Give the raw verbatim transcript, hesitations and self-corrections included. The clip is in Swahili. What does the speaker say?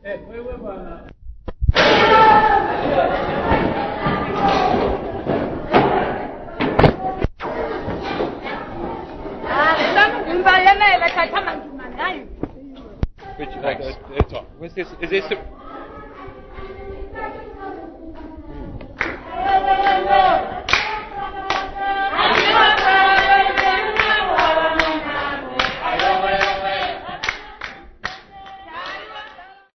Which, thanks. Uh, uh, sorry, was this, is this a...